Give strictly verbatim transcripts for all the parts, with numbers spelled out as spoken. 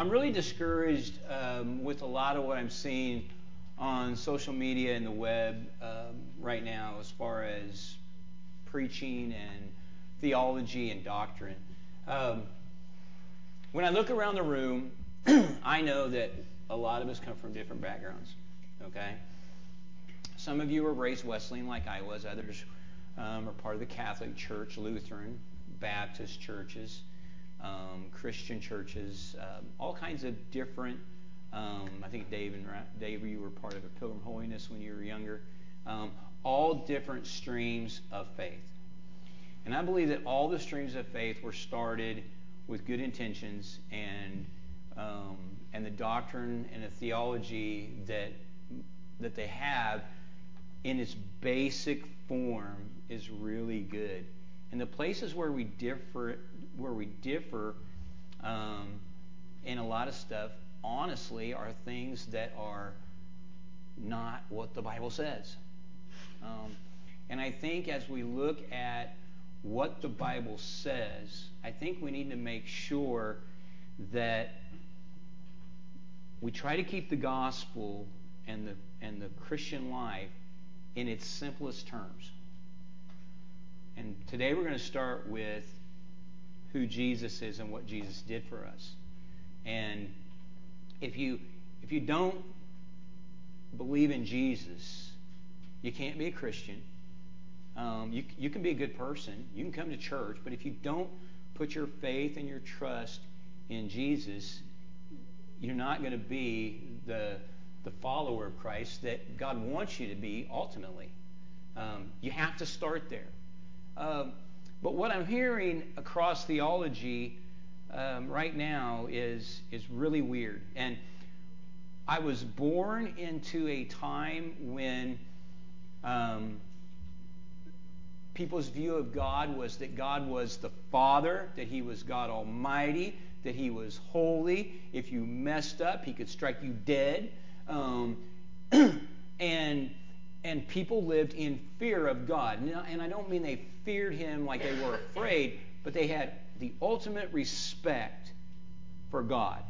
I'm really discouraged um, with a lot of what I'm seeing on social media and the web um, right now as far as preaching and theology and doctrine. Um, when I look around the room, I know that a lot of us come from different backgrounds, okay? Some of you were raised Wesleyan like I was. Others um, are part of the Catholic Church, Lutheran, Baptist churches, um, Christian churches, um, all kinds of different. Um, I think Dave and Dave, you were part of a Pilgrim Holiness when you were younger. Um, all different streams of faith, and I believe that all the streams of faith were started with good intentions, and um, and the doctrine and the theology that that they have in its basic form is really good. And the places where we differ, where we differ um, in a lot of stuff, honestly, are things that are not what the Bible says. Um, and I think as we look at what the Bible says, I think we need to make sure that we try to keep the gospel and the and the Christian life in its simplest terms. And today we're going to start with who Jesus is and what Jesus did for us. And if you if you don't believe in Jesus, you can't be a Christian. Um, you you can be a good person. You can come to church, but if you don't put your faith and your trust in Jesus, you're not going to be the the follower of Christ that God wants you to be ultimately. Um, you have to start there. Um, but what I'm hearing across theology um, right now is is really weird. And I was born into a time when um, people's view of God was that God was the Father, that He was God Almighty, that He was holy. If you messed up, He could strike you dead. Um, and and people lived in fear of God. And I don't mean they feared Him like they were afraid, but they had the ultimate respect for God.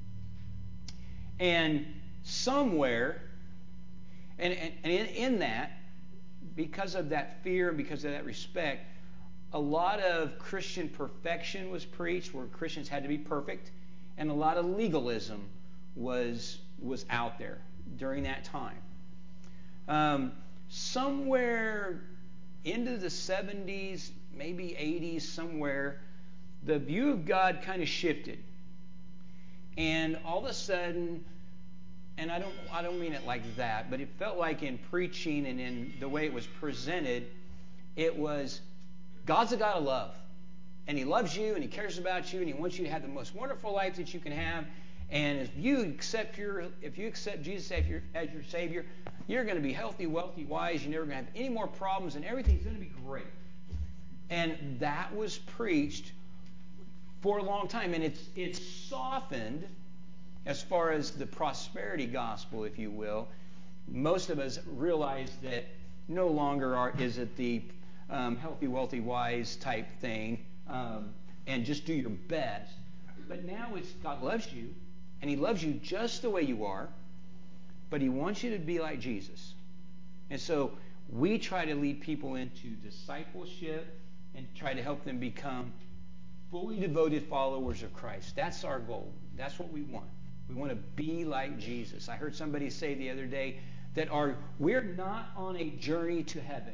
And somewhere, and, and, and in, in that, because of that fear and because of that respect, a lot of Christian perfection was preached, where Christians had to be perfect, and a lot of legalism was was out there during that time. Um, somewhere into the seventies, maybe eighties, somewhere, the view of God kind of shifted, and all of a sudden, and I don't I don't mean it like that, but it felt like in preaching and in the way it was presented, it was God's a God of love, and He loves you, and He cares about you, and He wants you to have the most wonderful life that you can have. And if you accept your, if you accept Jesus as your, as your Savior, you're going to be healthy, wealthy, wise. You're never going to have any more problems, and everything's going to be great. And that was preached for a long time, and it's it's softened as far as the prosperity gospel, if you will. Most of us realize that no longer are, is it the um, healthy, wealthy, wise type thing, um, and just do your best. But now it's God loves you, and He loves you just the way you are, but He wants you to be like Jesus. And so we try to lead people into discipleship and try to help them become fully devoted followers of Christ. That's our goal. That's what we want. We want to be like Jesus. I heard somebody say the other day that our we're not on a journey to heaven.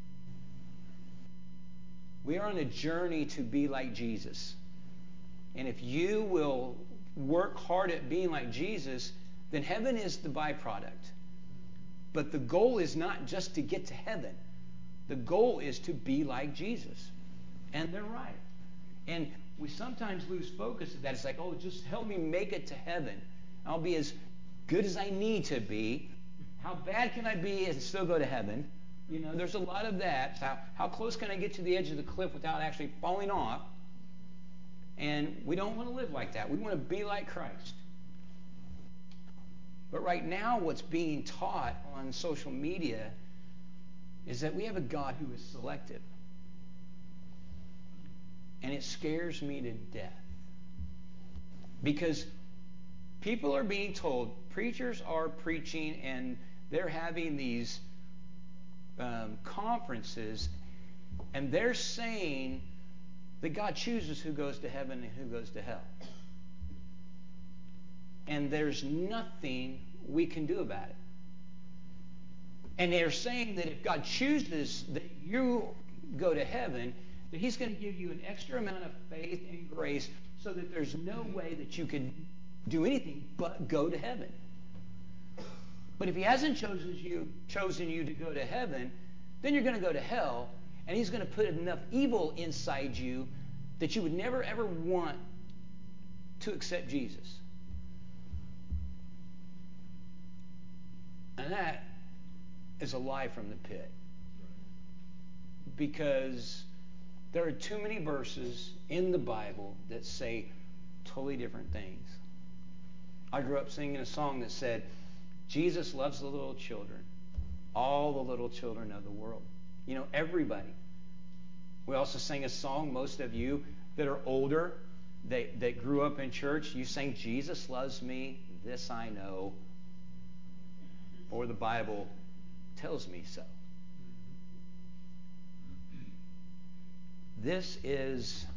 We are on a journey to be like Jesus. And if you will work hard at being like Jesus, then heaven is the byproduct. But the goal is not just to get to heaven. The goal is to be like Jesus. And they're right. And we sometimes lose focus of that. It's like, oh, just help me make it to heaven. I'll be as good as I need to be. How bad can I be and still go to heaven? You know, there's a lot of that. How, how close can I get to the edge of the cliff without actually falling off? And we don't want to live like that. We want to be like Christ. But right now, what's being taught on social media is that we have a God who is selective. And it scares me to death. Because People are being told, preachers are preaching, and they're having these um, conferences, and they're saying that God chooses who goes to heaven and who goes to hell. And there's nothing we can do about it. And they're saying that if God chooses that you go to heaven, that He's going to give you an extra amount of faith and grace so that there's no way that you can do anything but go to heaven. But if He hasn't chosen you, chosen you to go to heaven, then you're going to go to hell, and He's going to put enough evil inside you that you would never ever want to accept Jesus. And that is a lie from the pit. Because there are too many verses in the Bible that say totally different things. I grew up singing a song that said, Jesus loves the little children, all the little children of the world. You know, everybody. We also sang a song, most of you that are older, that, that grew up in church, you sang, Jesus loves me, this I know, or the Bible tells me so. This is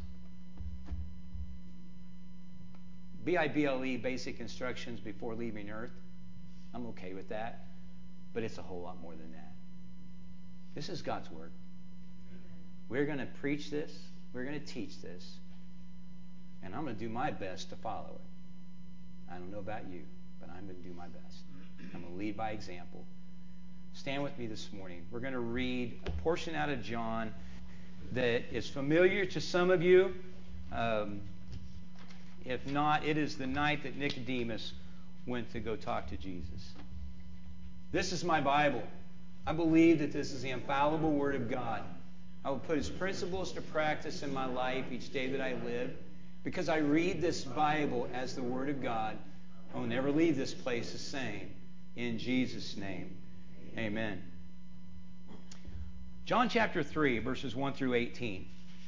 B I B L E, basic instructions before leaving Earth. I'm okay with that, but it's a whole lot more than that. This is God's Word. We're going to preach this. We're going to teach this. And I'm going to do my best to follow it. I don't know about you, but I'm going to do my best. I'm going to lead by example. Stand with me this morning. We're going to read a portion out of John that is familiar to some of you. Um, if not, it is the night that Nicodemus went to go talk to Jesus. This is my Bible. I believe that this is the infallible Word of God. I will put His principles to practice in my life each day that I live. Because I read this Bible as the Word of God, I will never leave this place the same. In Jesus' name, amen. John chapter three, verses one through eighteen.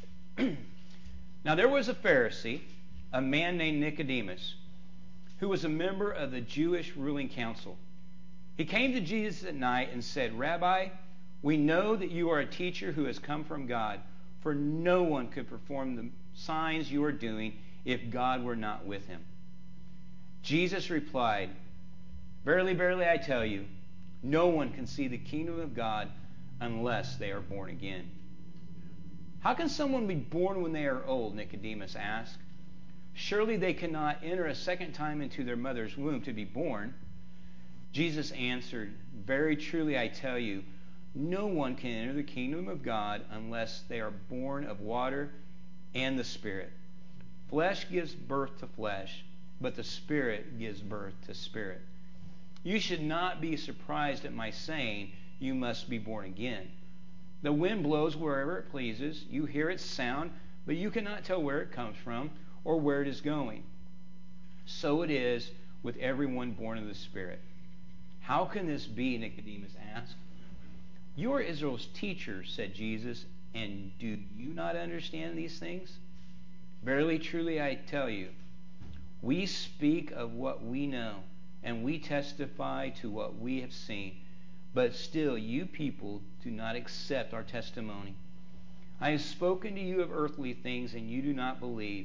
Now there was a Pharisee, a man named Nicodemus, who was a member of the Jewish ruling council. He came to Jesus at night and said, Rabbi, we know that you are a teacher who has come from God, for no one could perform the signs you are doing if God were not with him. Jesus replied, Verily, verily, I tell you, no one can see the kingdom of God unless they are born again. How can someone be born when they are old? Nicodemus asked. Surely they cannot enter a second time into their mother's womb to be born. Jesus answered, Very truly I tell you, no one can enter the kingdom of God unless they are born of water and the Spirit. Flesh gives birth to flesh, but the Spirit gives birth to spirit. You should not be surprised at my saying, you must be born again. The wind blows wherever it pleases. You hear its sound, but you cannot tell where it comes from or where it is going. So it is with everyone born of the Spirit. How can this be? Nicodemus asked. You are Israel's teacher, said Jesus, and do you not understand these things? Verily, truly, I tell you, we speak of what we know, and we testify to what we have seen. But still, you people do not accept our testimony. I have spoken to you of earthly things, and you do not believe.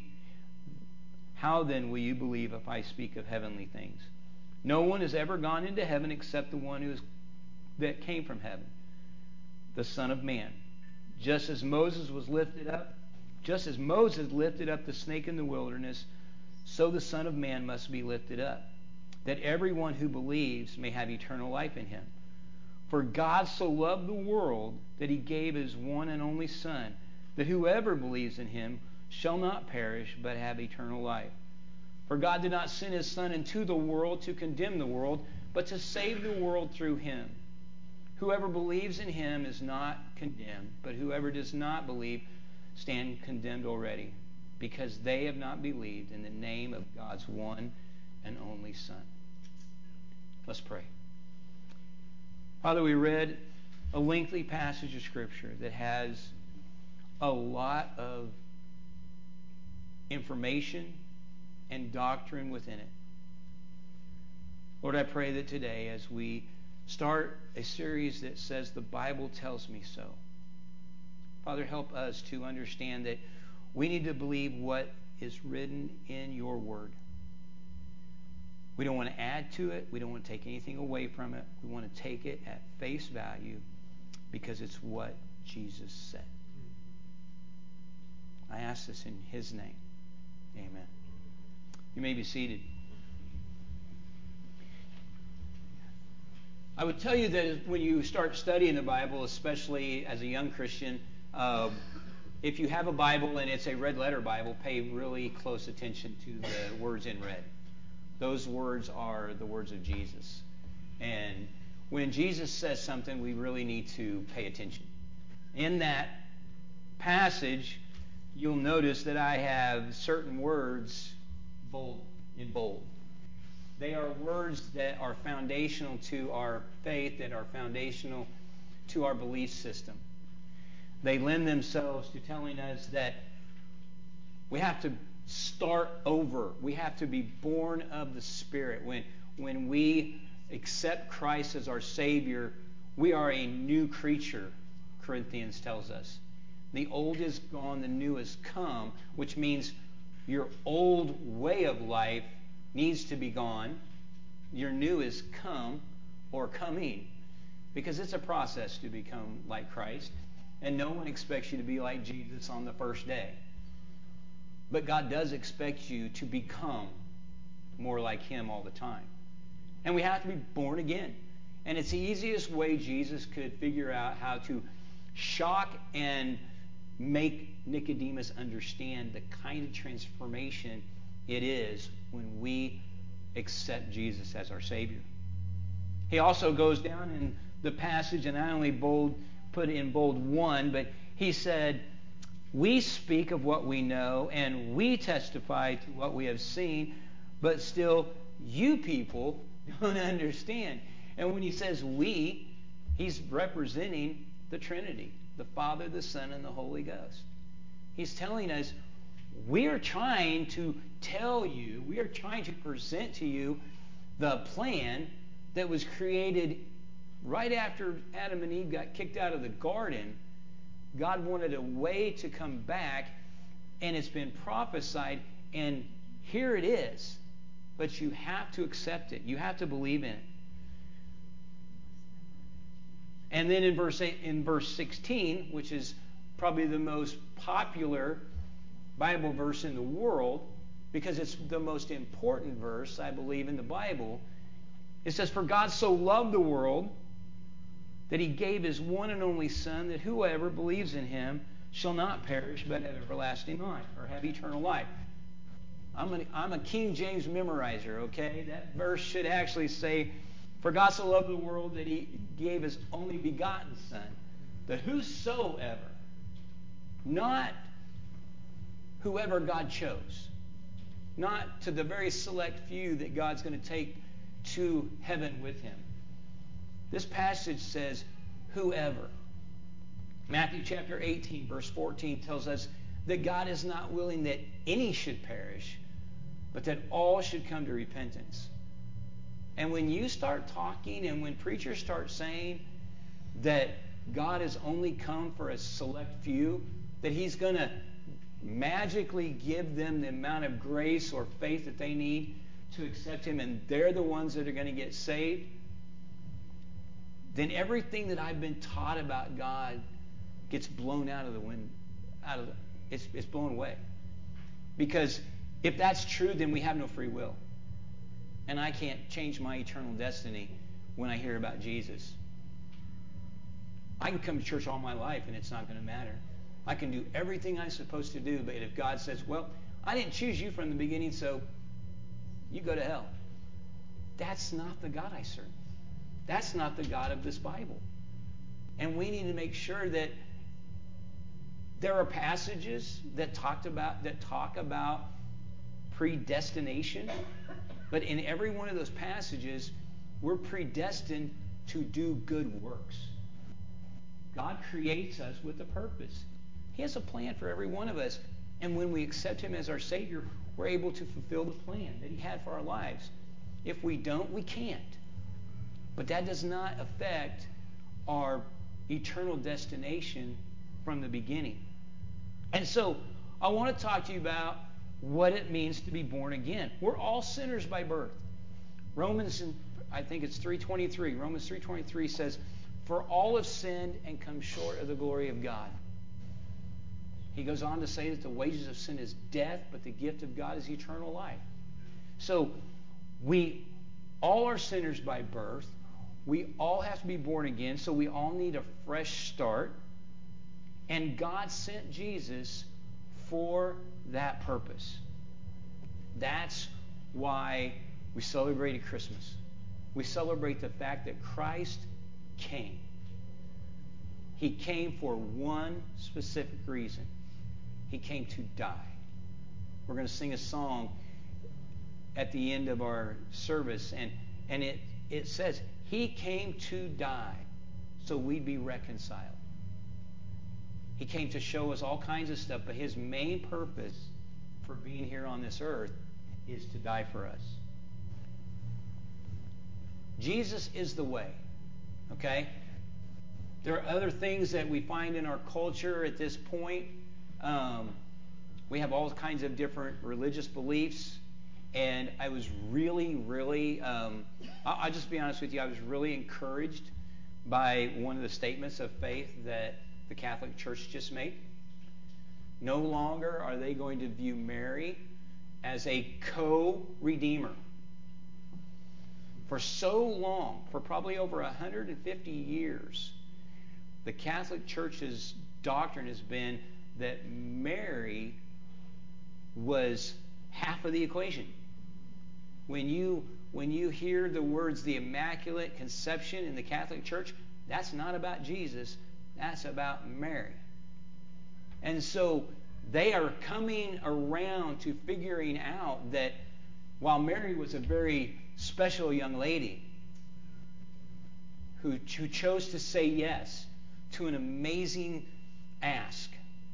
How then will you believe if I speak of heavenly things? No one has ever gone into heaven except the one who is, that came from heaven, the Son of Man. Just as Moses was lifted up, just as Moses lifted up the snake in the wilderness, so the Son of Man must be lifted up, that everyone who believes may have eternal life in him. For God so loved the world that he gave his one and only Son, that whoever believes in him shall not perish but have eternal life. For God did not send his Son into the world to condemn the world, but to save the world through him. Whoever believes in him is not condemned, but whoever does not believe stand condemned already, because they have not believed in the name of God's one and only Son. Let's pray. Father, we read a lengthy passage of Scripture that has a lot of information and doctrine within it. Lord, I pray that today as we start a series that says the Bible tells me so, Father, help us to understand that we need to believe what is written in your word. We don't want to add to it. We don't want to take anything away from it. We want to take it at face value because it's what Jesus said. I ask this in his name. Amen. You may be seated. I would tell you that when you start studying the Bible, especially as a young Christian, uh, if you have a Bible and it's a red letter Bible, pay really close attention to the words in red. Those words are the words of Jesus. And when Jesus says something, we really need to pay attention. In that passage, you'll notice that I have certain words bold in bold. They are words that are foundational to our faith, that are foundational to our belief system. They lend themselves to telling us that we have to start over. We have to be born of the Spirit. When, when we accept Christ as our Savior, we are a new creature, Corinthians tells us. The old is gone, the new has come, which means your old way of life needs to be gone. Your new is come or coming, because it's a process to become like Christ. And no one expects you to be like Jesus on the first day. But God does expect you to become more like him all the time. And we have to be born again. And it's the easiest way Jesus could figure out how to shock and make Nicodemus understand the kind of transformation it is when we accept Jesus as our Savior. He also goes down in the passage, and not only bold, put in bold one, but he said, we speak of what we know, and we testify to what we have seen, but still you people don't understand. And when he says we, he's representing the Trinity, the Father, the Son, and the Holy Ghost. He's telling us, we are trying to tell you, we are trying to present to you the plan that was created right after Adam and Eve got kicked out of the garden. God wanted a way to come back, and it's been prophesied, and here it is. But you have to accept it. You have to believe in it. And then in verse eight, in verse sixteen, which is probably the most popular Bible verse in the world, because it's the most important verse, I believe, in the Bible, it says, "For God so loved the world that he gave his one and only Son, that whoever believes in him shall not perish, but have everlasting life," or have eternal life. I'm a, I'm a King James memorizer, okay? That verse should actually say, "For God so loved the world that he gave his only begotten Son, that whosoever," not whoever God chose, not to the very select few that God's going to take to heaven with him. This passage says, whoever. Matthew chapter eighteen, verse fourteen tells us that God is not willing that any should perish, but that all should come to repentance. And when you start talking and when preachers start saying that God has only come for a select few, that he's going to magically give them the amount of grace or faith that they need to accept him, and they're the ones that are going to get saved, then everything that I've been taught about God gets blown out of the wind. Out of the, it's, it's blown away. Because if that's true, then we have no free will. And I can't change my eternal destiny when I hear about Jesus. I can come to church all my life and it's not going to matter. I can do everything I'm supposed to do, but if God says, well, I didn't choose you from the beginning, so you go to hell. That's not the God I serve. That's not the God of this Bible. And we need to make sure that there are passages that talked about that talk about predestination, but in every one of those passages, we're predestined to do good works. God creates us with a purpose. He has a plan for every one of us. And when we accept him as our Savior, we're able to fulfill the plan that he had for our lives. If we don't, we can't. But that does not affect our eternal destination from the beginning. And so I want to talk to you about what it means to be born again. We're all sinners by birth. Romans, I think it's three twenty-three. Romans three twenty-three says, "For all have sinned and come short of the glory of God." He goes on to say that the wages of sin is death, but the gift of God is eternal life. So we all are sinners by birth. We all have to be born again, so we all need a fresh start. And God sent Jesus for that purpose. That's why we celebrated Christmas. We celebrate the fact that Christ came. He came for one specific reason. He came to die. We're going to sing a song at the end of our service, and, and it, it says, He came to die so we'd be reconciled. He came to show us all kinds of stuff, but His main purpose for being here on this earth is to die for us. Jesus is the way, okay? There are other things that we find in our culture at this point. Um, we have all kinds of different religious beliefs, and I was really, really, um, I'll, I'll just be honest with you, I was really encouraged by one of the statements of faith that the Catholic Church just made. No longer are they going to view Mary as a co-redeemer. For so long, for probably over one hundred fifty years, the Catholic Church's doctrine has been that Mary was half of the equation. When you when you hear the words the Immaculate Conception in the Catholic Church, that's not about Jesus, that's about Mary. And so they are coming around to figuring out that while Mary was a very special young lady who, who chose to say yes to an amazing ask,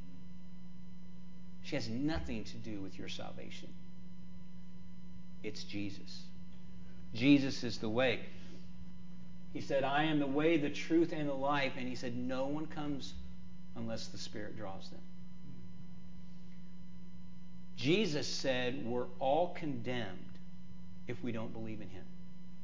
she has nothing to do with your salvation. It's Jesus. Jesus is the way. He said, I am the way, the truth, and the life. And He said, no one comes unless the Spirit draws them. Jesus said we're all condemned if we don't believe in Him.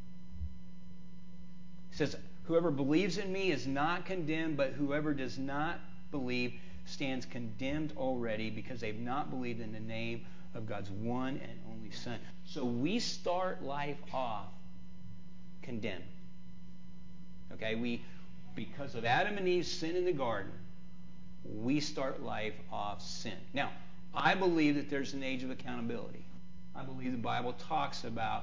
He says, whoever believes in me is not condemned, but whoever does not believe stands condemned already because they've not believed in the name of God's one and only Son. So we start life off condemned. Okay, we, because of Adam and Eve's sin in the garden, we start life off sin. Now, I believe that there's an age of accountability. I believe the Bible talks about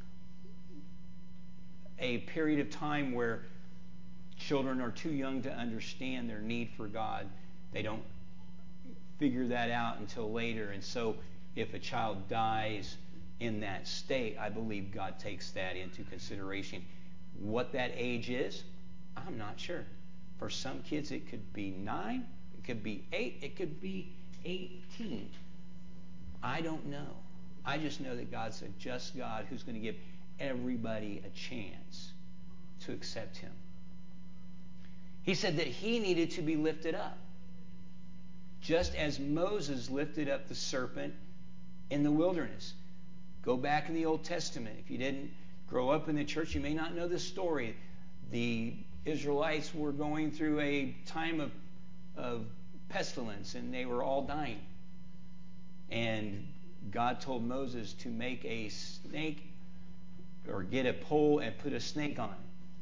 a period of time where children are too young to understand their need for God. They don't figure that out until later. And so if a child dies in that state, I believe God takes that into consideration. What that age is, I'm not sure. For some kids, it could be nine, it could be eight, it could be eighteen. I don't know. I just know that God's a just God who's going to give everybody a chance to accept Him. He said that He needed to be lifted up, just as Moses lifted up the serpent in the wilderness. Go back in the Old Testament. If you didn't grow up in the church, you may not know this story. The Israelites were going through a time of, of pestilence, and they were all dying. And God told Moses to make a snake, or get a pole and put a snake on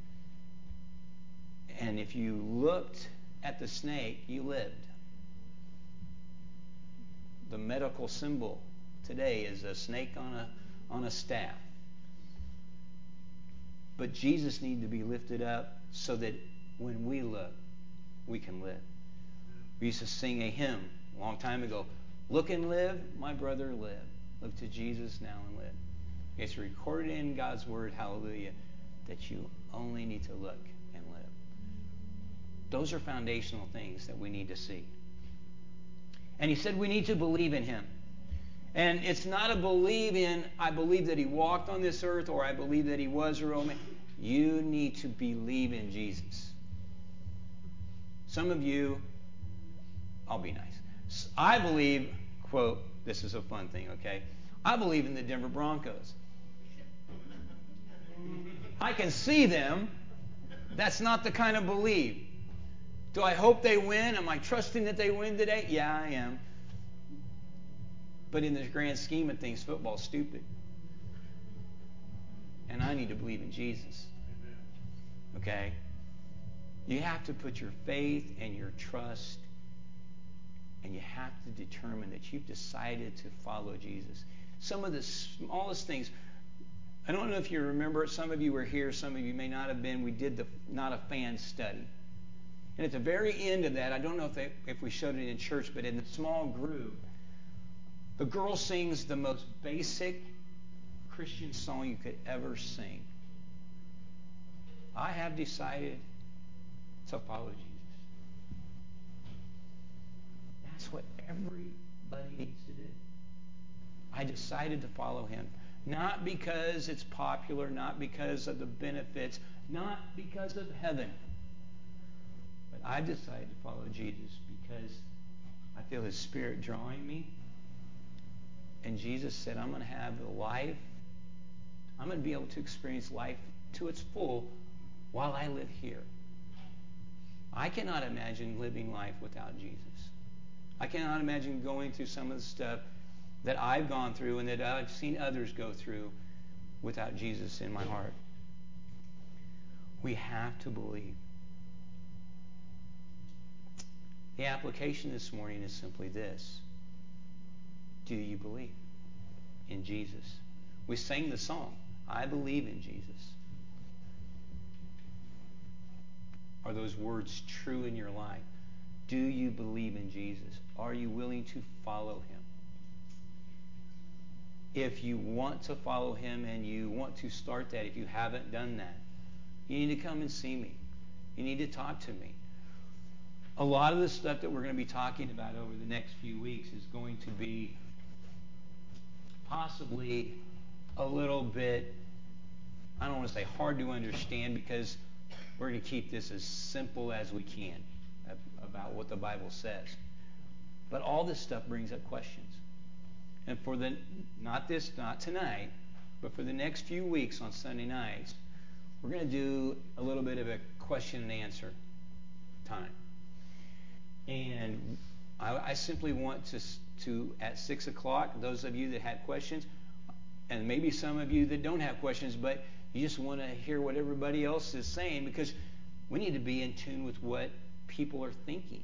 it. And if you looked at the snake, you lived. The medical symbol today is a snake on a on a staff. But Jesus needed to be lifted up so that when we look, we can live. We used to sing a hymn a long time ago. Look and live, my brother, live. Look to Jesus now and live. It's recorded in God's Word, hallelujah, that you only need to look and live. Those are foundational things that we need to see. And He said we need to believe in Him. And it's not a believe in, I believe that he walked on this earth, or I believe that he was a real man. You need to believe in Jesus. Some of you, I'll be nice. I believe, quote, this is a fun thing, okay? I believe in the Denver Broncos. I can see them. That's not the kind of belief. Do I hope they win? Am I trusting that they win today? Yeah, I am. But in the grand scheme of things, football's stupid. And I need to believe in Jesus. Okay? You have to put your faith and your trust, and you have to determine that you've decided to follow Jesus. Some of the smallest things, I don't know if you remember, some of you were here, some of you may not have been, we did the Not a Fan study. And at the very end of that, I don't know if, they, if we showed it in church, but in the small group, the girl sings the most basic Christian song you could ever sing. I have decided to follow Jesus. That's what everybody needs to do. I decided to follow him. Not because it's popular, not because of the benefits, not because of heaven. But I decided to follow Jesus because I feel his Spirit drawing me. And Jesus said, I'm going to have the life. I'm going to be able to experience life to its full while I live here. I cannot imagine living life without Jesus. I cannot imagine going through some of the stuff that I've gone through and that I've seen others go through without Jesus in my heart. We have to believe. The application this morning is simply this. Do you believe in Jesus? We sang the song, I believe in Jesus. Are those words true in your life? Do you believe in Jesus? Are you willing to follow him? If you want to follow him and you want to start that, if you haven't done that, you need to come and see me. You need to talk to me. A lot of the stuff that we're going to be talking about over the next few weeks is going to be possibly a little bit, I don't want to say hard to understand, because we're going to keep this as simple as we can about what the Bible says. But all this stuff brings up questions. And for the, not this, not tonight, but for the next few weeks on Sunday nights, we're going to do a little bit of a question and answer time. And I, I simply want to, to, at six o'clock, those of you that had questions, and maybe some of you that don't have questions, but you just want to hear what everybody else is saying, because we need to be in tune with what people are thinking.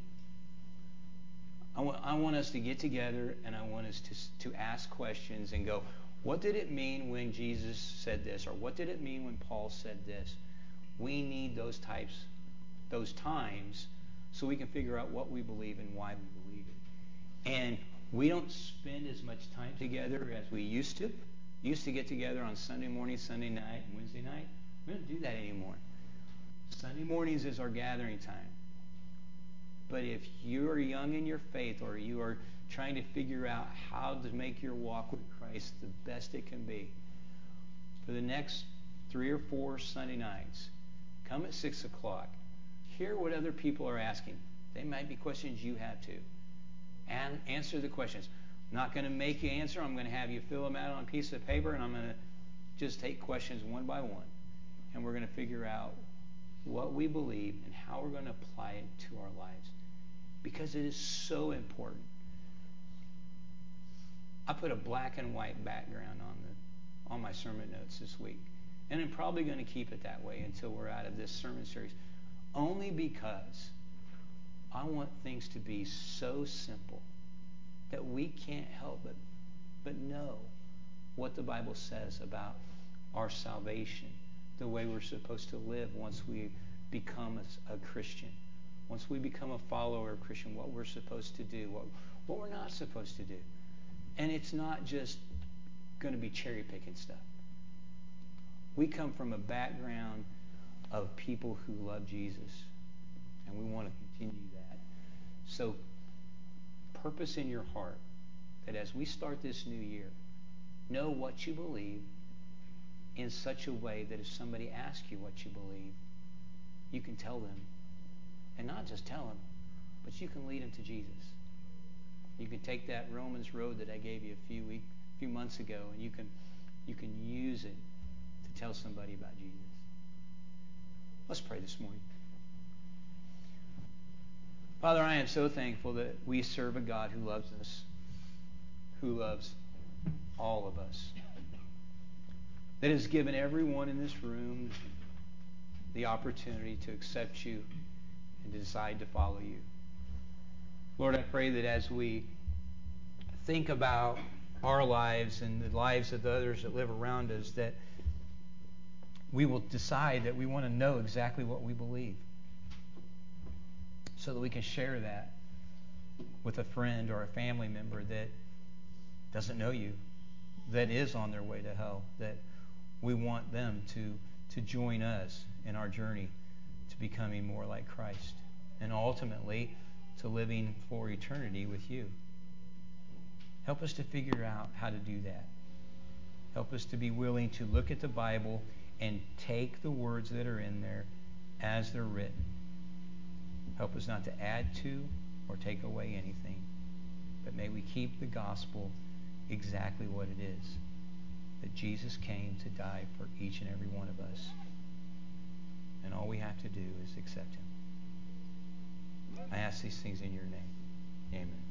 I want, I want us to get together, and I want us to, to ask questions and go, what did it mean when Jesus said this? Or what did it mean when Paul said this? We need those types, those times, so we can figure out what we believe and why we believe it. And we don't spend as much time together as we used to. Used to get together on Sunday morning, Sunday night, and Wednesday night. We don't do that anymore. Sunday mornings is our gathering time. But if you are young in your faith, or you are trying to figure out how to make your walk with Christ the best it can be, for the next three or four Sunday nights, come at six o'clock. Hear what other people are asking. They might be questions you have too. And answer the questions. I'm not going to make you answer. I'm going to have you fill them out on a piece of paper, and I'm going to just take questions one by one. And we're going to figure out what we believe and how we're going to apply it to our lives. Because it is so important. I put a black and white background on the on my sermon notes this week. And I'm probably going to keep it that way until we're out of this sermon series. Only because I want things to be so simple that we can't help but, but know what the Bible says about our salvation, the way we're supposed to live once we become a, a Christian, once we become a follower of Christian, what we're supposed to do, what, what we're not supposed to do. And it's not just going to be cherry picking stuff. We come from a background of people who love Jesus, and we want to continue that. So purpose in your heart that as we start this new year, know what you believe in such a way that if somebody asks you what you believe, you can tell them. And not just tell them, but you can lead them to Jesus. You can take that Romans road that I gave you a few week, few months ago, and you can you can use it to tell somebody about Jesus. Let's pray this morning. Father, I am so thankful that we serve a God who loves us, who loves all of us, that has given everyone in this room the opportunity to accept you and to decide to follow you. Lord, I pray that as we think about our lives and the lives of the others that live around us, that we will decide that we want to know exactly what we believe so that we can share that with a friend or a family member that doesn't know you, that is on their way to hell, that we want them to, to join us in our journey to becoming more like Christ and ultimately to living for eternity with you. Help us to figure out how to do that. Help us to be willing to look at the Bible and take the words that are in there as they're written. Help us not to add to or take away anything, but may we keep the gospel exactly what it is, that Jesus came to die for each and every one of us. And all we have to do is accept him. I ask these things in your name. Amen.